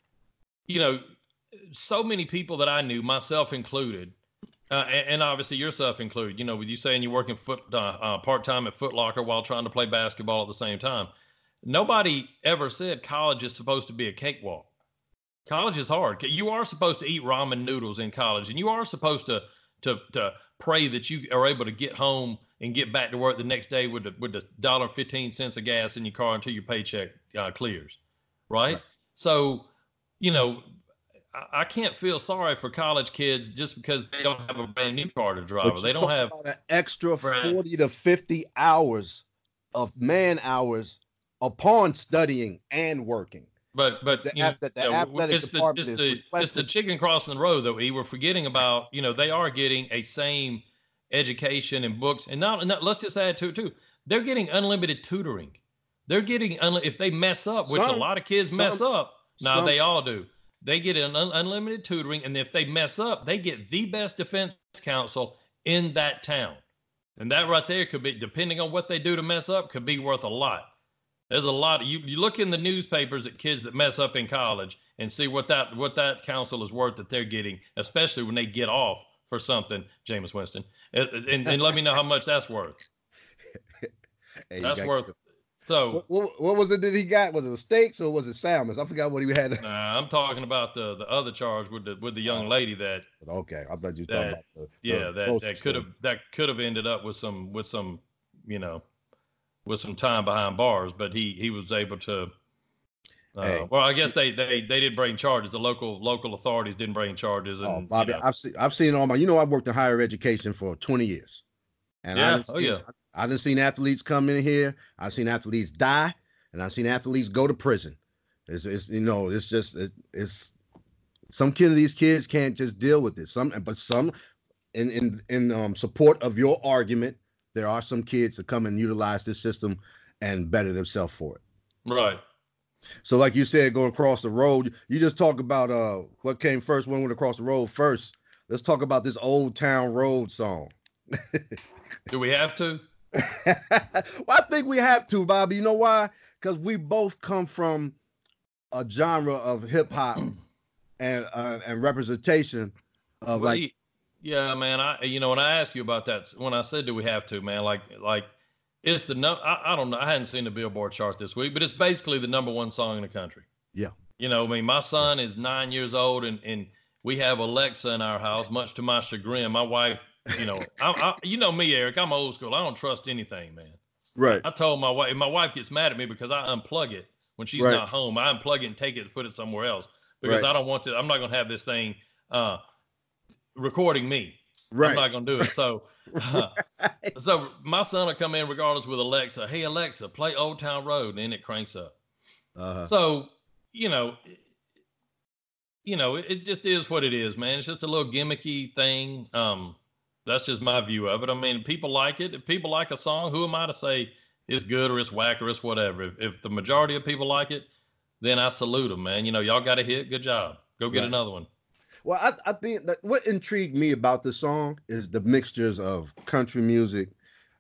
you know, so many people that I knew, myself included, uh, and, and obviously yourself included, you know, with you saying you're working foot uh, uh, part time at Foot Locker while trying to play basketball at the same time. Nobody ever said college is supposed to be a cakewalk. College is hard. You are supposed to eat ramen noodles in college, and you are supposed to to to pray that you are able to get home and get back to work the next day with the with the dollar fifteen cents of gas in your car until your paycheck uh, clears, right? Right. So, you know, I, I can't feel sorry for college kids just because they don't have a brand new car to drive. But They you don't talk have about an extra Right. forty to fifty hours of man hours upon studying and working. But but The you know, ath- the yeah, athletic it's the department it's is the it's the requested- chicken crossing the road though. E, we're forgetting about, you know, they are getting a same education and books, and not, not let's just add to it too. They're getting unlimited tutoring. They're getting unli- if they mess up, which a Some- lot of kids mess some- up. Now some- they all do. They get an un- unlimited tutoring, and if they mess up, they get the best defense counsel in that town. And that right there could be, depending on what they do to mess up, could be worth a lot. There's a lot. You you look in the newspapers at kids that mess up in college and see what that what that counsel is worth that they're getting, especially when they get off for something, Jameis Winston, and, and, and let me know how much that's worth. Hey, you That's got- worth. So What, what, what was it that he got? Was it steaks or was it salmon? I forgot what he had. nah, I'm talking about the the other charge with the with the young Oh. lady that Okay, I bet you were talking That- about the yeah the that grocery that could have store. that could have ended up with some with some you know with some time behind bars, but he he was able to. Uh, Hey. well, I guess they, they they did bring charges. The local local authorities didn't bring charges, and Oh, Bobby, you know, I've seen I've seen all my. You know, I've worked in higher education for twenty years, and I Yeah, done oh, seen, yeah. I done seen athletes come in here. I've seen athletes die, and I've seen athletes go to prison. It's, it's you know, it's just it, it's some kid of these kids can't just deal with it. Some, but some, in in in um, support of your argument, there are some kids that come and utilize this system and better themselves for it. right. So, like you said, going across the road, you just talk about uh what came first, when went across the road first. Let's talk about this Old Town Road song. Do we have to? Well, I think we have to, Bobby. You know why? Because we both come from a genre of hip hop and uh, and representation of Well, like he- Yeah, man. I you know when I asked you about that, when I said do we have to, man, like like it's the no. I, I don't know. I hadn't seen the Billboard chart this week, but it's basically the number one song in the country. Yeah. You know, I mean, my Yeah. son is nine years old, and and we have Alexa in our house, much to my chagrin. My wife, you know, I, I you know me, Eric. I'm old school. I don't trust anything, man. I, Right. I told my wife, my wife gets mad at me because I unplug it when she's Right. not home. I unplug it and take it and put it somewhere else because Right. I don't want to. I'm not gonna have this thing uh, recording me. I'm Right. not gonna do it. So, uh, so my son will come in regardless with Alexa. Hey Alexa, play Old Town Road, and then it cranks up. Uh-huh. So, you know, you know, it, it just is what it is, man. It's just a little gimmicky thing. Um, that's just my view of it. I mean, people like it. If people like a song, who am I to say it's good or it's whack or it's whatever? If, if the majority of people like it, then I salute them, man. You know, y'all got a hit. Good job. Go get Right. another one. Well, I, I think that what intrigued me about the song is the mixtures of country music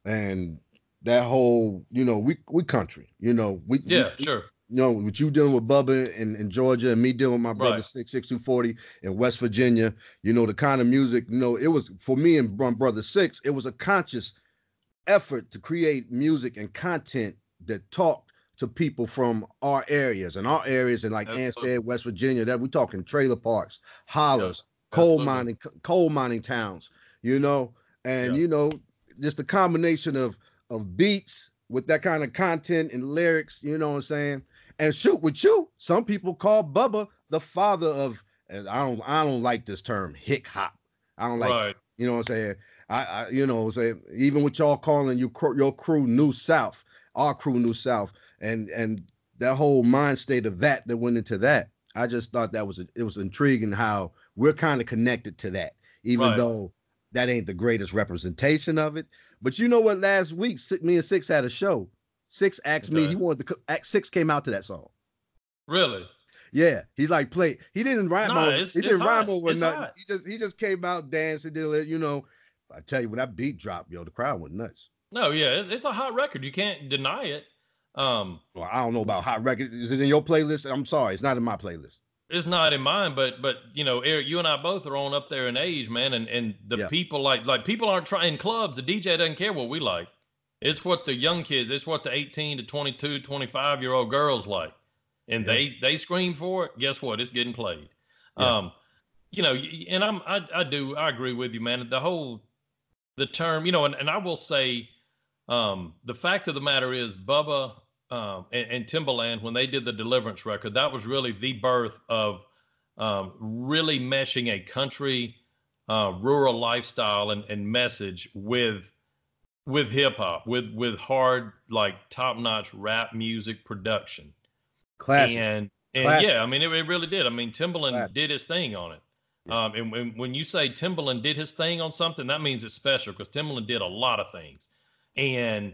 and that whole, you know, we we country, you know, we Yeah, we, sure. you know, with you dealing with Bubba in, in Georgia and me dealing with my brother Right. six six two forty in West Virginia, you know, the kind of music, you know, it was for me and my brother Six, it was a conscious effort to create music and content that talked to people from our areas and our areas in like Absolutely. Anstead, West Virginia, that we talking trailer parks, hollers, Yeah, coal absolutely. mining, coal mining towns, you know, and Yeah. you know, just a combination of of beats with that kind of content and lyrics, you know what I'm saying? And shoot with you, some people call Bubba the father of, and I don't I don't like this term, hick hop. I don't like, Right. you know what I'm saying? I, I you know what I'm saying, even with y'all calling your cr- your crew New South, our crew New South, and and that whole mind state of that that went into that. I just thought that was it was intriguing how we're kind of connected to that, even Right. though that ain't the greatest representation of it. But you know what? Last week, Si- me and Six had a show. Six asked me, Okay. he wanted to. co- act- Six came out to that song. Really? Yeah, he's like play. He didn't rhyme Nah, over. it's He it's didn't rhyme hot. over It's nothing. hot. He just he just came out dancing, did it. You know, I tell you when that beat dropped, yo, the crowd went nuts. No, yeah, it's, it's a hot record. You can't deny it. Um, Well, I don't know about hot record. Is it in your playlist? I'm sorry, it's not in my playlist. it's not in mine, but but you know, Eric, you and I both are on up there in age, man, and and the Yeah. people like like people aren't trying in clubs. The D J doesn't care what we like. It's what the young kids. It's what the eighteen to twenty-two, twenty-five year old girls like, and Yeah. they they scream for it. Guess what? It's getting played. Yeah. Um, you know, y- and I'm I I do I agree with you, man. The whole the term, you know, and, and I will say, um, the fact of the matter is, Bubba um, and, and Timbaland, when they did the Deliverance record, that was really the birth of um, really meshing a country, uh, rural lifestyle and, and message with with hip hop, with with hard, like top notch rap music production. Classic. And and Classic. yeah, I mean, it, it really did. I mean, Timbaland Classic. did his thing on it. Yeah. Um, and when, when you say Timbaland did his thing on something, that means it's special because Timbaland did a lot of things, and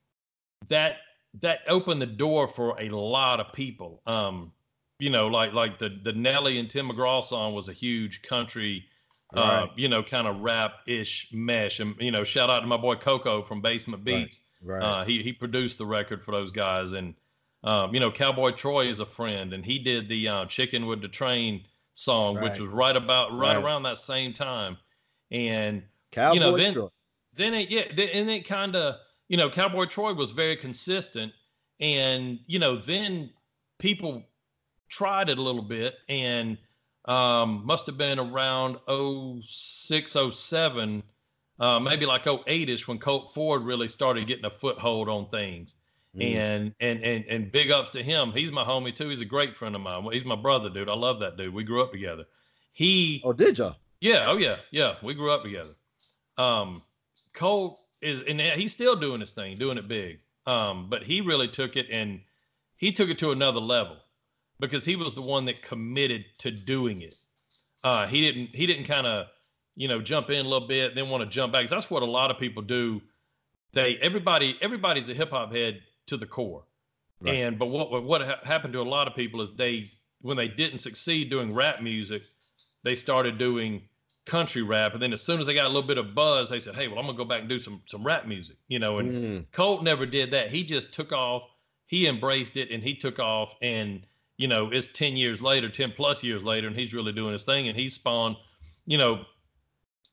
that that opened the door for a lot of people. Um, you know, like like the the Nelly and Tim McGraw song was a huge country, uh, Right. you know, kind of rap ish mesh. And you know, shout out to my boy Coco from Basement Right. Beats. Right. Uh, he he produced the record for those guys, and um, you know, Cowboy Troy is a friend, and he did the uh, Chicken with the Train song, which Right. was right about right Right. around that same time. And Cowboy you know, then Troy. then it yeah, then, and it kind of you know, Cowboy Troy was very consistent, and you know, then people tried it a little bit, and um, must have been around oh six, oh seven, uh, maybe like oh eight-ish when Colt Ford really started getting a foothold on things. Mm. And and and and big ups to him. He's my homie too. He's a great friend of mine. Well, he's my brother, dude. I love that dude. We grew up together. He Oh, did ya? yeah, oh yeah, yeah. We grew up together. Um, Colt is, and he's still doing his thing, doing it big. Um, but he really took it and he took it to another level because he was the one that committed to doing it. Uh, he didn't, he didn't kind of, you know, jump in a little bit, then want to jump back. 'Cause that's what a lot of people do. They, everybody, everybody's a hip hop head to the core. Right. And, but what, what ha- happened to a lot of people is they, when they didn't succeed doing rap music, they started doing country rap. And then as soon as they got a little bit of buzz, they said, hey, well, I'm gonna go back and do some, some rap music, you know, and Mm. Colt never did that. He just took off, he embraced it and he took off, and, you know, it's ten years later, ten plus years later, and he's really doing his thing. And he's spawned, you know,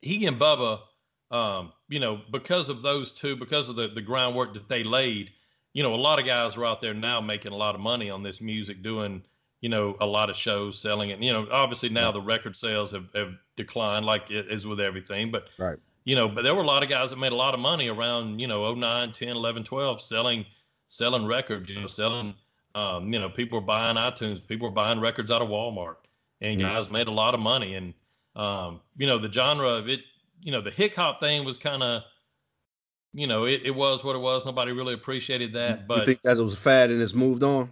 he and Bubba, um, you know, because of those two, because of the, the groundwork that they laid, you know, a lot of guys are out there now making a lot of money on this music, doing, you know, a lot of shows, selling it. You know, obviously now Right. the record sales have, have declined like it is with everything, but, Right. you know, but there were a lot of guys that made a lot of money around, you know, oh nine, ten, eleven, twelve, selling, selling records, you know, selling, um, you know, people were buying iTunes, people were buying records out of Walmart, and Mm. guys made a lot of money. And, um, you know, the genre of it, you know, the hip hop thing was kind of, you know, it, it was what it was. Nobody really appreciated that, You but, think that was a fad and it's moved on?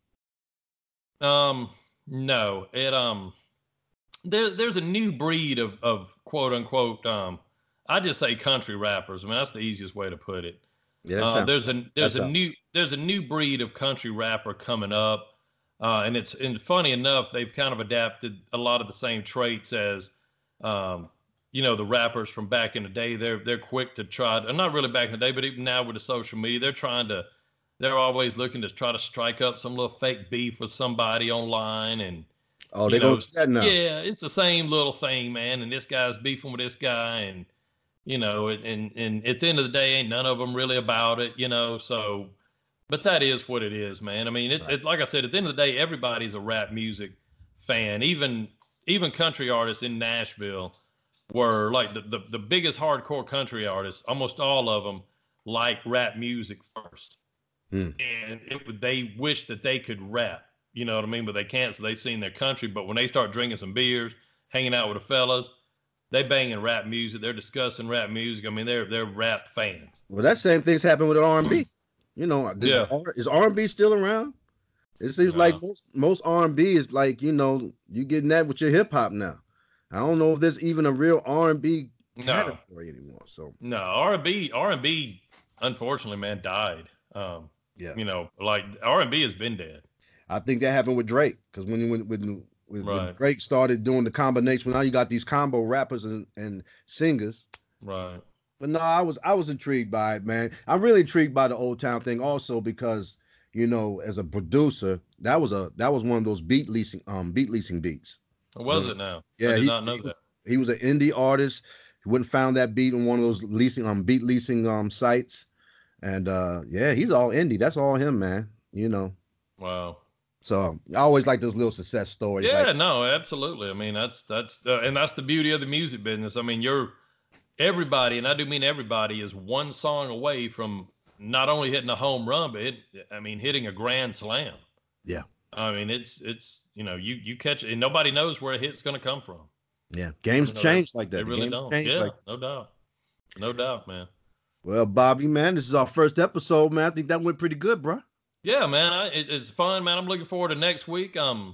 um, no, it, um, there, there's a new breed of, of quote unquote, um, I just say country rappers. I mean, that's the easiest way to put it. Yeah, that Uh, sounds. there's a there's a sounds- new there's a new breed of country rapper coming up, uh, and it's and funny enough they've kind of adapted a lot of the same traits as, um, you know, the rappers from back in the day. They're they're quick to try, to, not really back in the day, but even now with the social media, they're trying to, they're always looking to try to strike up some little fake beef with somebody online, and Oh, you they're know, going to do that now. yeah, it's the same little thing, man. And this guy's beefing with this guy, and you know, and, and and at the end of the day, ain't none of them really about it, you know. So, but that is what it is, man. I mean, it, Right. it like I said, at the end of the day, everybody's a rap music fan. Even even country artists in Nashville were like the the, the biggest hardcore country artists. Almost all of them like rap music first, Hmm. and it would they wish that they could rap. You know what I mean? But they can't, so they sing their country. But when they start drinking some beers, hanging out with the fellas, they banging rap music. They're discussing rap music. I mean, they're they're rap fans. Well, that same thing's happened with R and B. You know, does Yeah. R- is R and B still around? It seems like Nah. most most R and B is like, you know, you getting that with your hip hop now. I don't know if there's even a real R and B No, category anymore. So no. R and B, R and B, unfortunately, man, died. Um, yeah, you know, like R and B has been dead. I think that happened with Drake because when when when, when, when Right. Drake started doing the combination, now you got these combo rappers and, and singers. Right. But no, I was I was intrigued by it, man. I'm really intrigued by the Old Town thing also because, you know, as a producer, that was a that was one of those beat leasing um beat leasing beats. Was Yeah. it now? Yeah, I did he, not know he was, that. he was an indie artist. He wouldn't found that beat on one of those leasing um beat leasing um sites, and uh yeah, he's all indie. That's all him, man. You know. Wow. So I always like those little success stories. Yeah, Like, no, absolutely. I mean, that's that's uh, and that's the beauty of the music business. I mean, you're everybody, and I do mean everybody, is one song away from not only hitting a home run, but it, I mean, hitting a grand slam. Yeah. I mean, it's it's you know, you you catch it, and nobody knows where a hit's going to come from. yeah, games You know, change like that. They The really games don't. change Yeah, like- no doubt, no doubt, man. Well, Bobby, man, this is our first episode, man. I think that went pretty good, bro. Yeah, man, I, it, it's fun, man. I'm looking forward to next week. Um,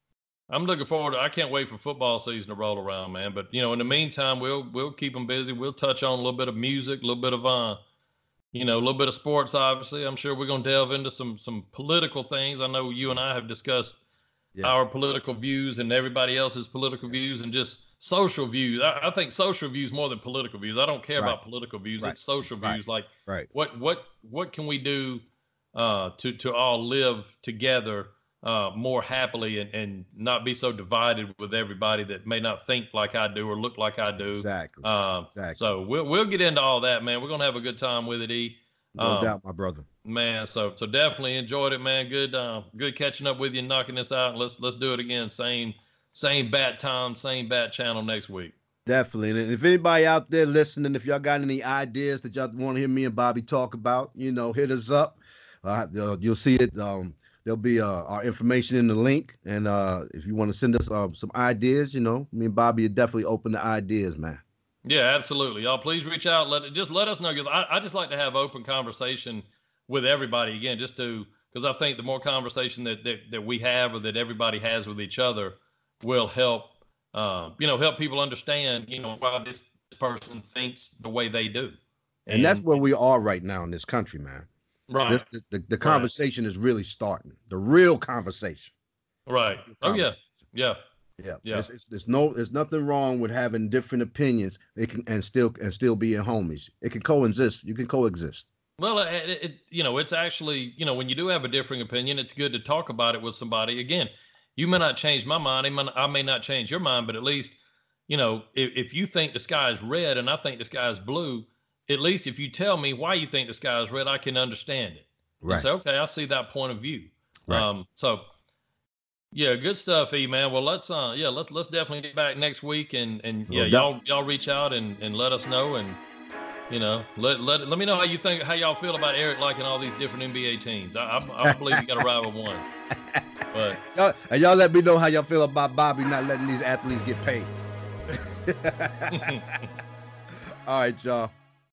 I'm looking forward to, I can't wait for football season to roll around, man. But you know, in the meantime, we'll we'll keep them busy. We'll touch on a little bit of music, a little bit of uh, you know, a little bit of sports. Obviously, I'm sure we're gonna delve into some some political things. I know you and I have discussed Yes. our political views and everybody else's political views and just social views. I, I think social views more than political views. I don't care Right. about political views. Right. It's social Right. views. Like Right. what what what can we do uh, to to all live together uh, more happily and, and not be so divided with everybody that may not think like I do or look like I do. Exactly. Um, Exactly. So we'll we'll get into all that, man. We're gonna have a good time with it, E. No um, doubt, my brother. Man, so so definitely enjoyed it, man. Good uh, good catching up with you, knocking this out. Let's let's do it again. Same same bat time, same bat channel next week. Definitely. And if anybody out there listening, if y'all got any ideas that y'all want to hear me and Bobby talk about, you know, hit us up. Uh, uh, you'll see it. Um, there'll be uh, our information in the link. And uh, if you want to send us uh, some ideas, you know, me and Bobby are definitely open to ideas, man. Yeah, absolutely. Y'all please reach out. Let just let us know. 'Cause I, I just like to have open conversation with everybody again, just to because I think the more conversation that, that that we have or that everybody has with each other will help um, you know, help people understand, you know, why this person thinks the way they do. And, that's where we are right now in this country, man. right. This, the, the, the conversation is really starting. The real conversation. Right. Oh yeah. Yeah. Yeah, Yeah. It's, it's, there's no, there's nothing wrong with having different opinions. It can and still and still being homies. It can coexist. You can coexist. Well, it, it, you know, it's actually, you know, when you do have a differing opinion, it's good to talk about it with somebody. Again, you may not change my mind. I may, I may not change your mind, but at least, you know, if, if you think the sky is red and I think the sky is blue, at least if you tell me why you think the sky is red, I can understand it. Right. And say, okay, I see that point of view. Right. Um, so yeah, good stuff, E, man. Well, let's uh yeah, let's let's definitely get back next week and and yeah, y'all y'all reach out and, and let us know, and you know, let let let me know how you think how y'all feel about Eric liking all these different N B A teams. I I, I believe you got to ride with one. But y'all, and y'all let me know how y'all feel about Bobby not letting these athletes get paid. All right, y'all.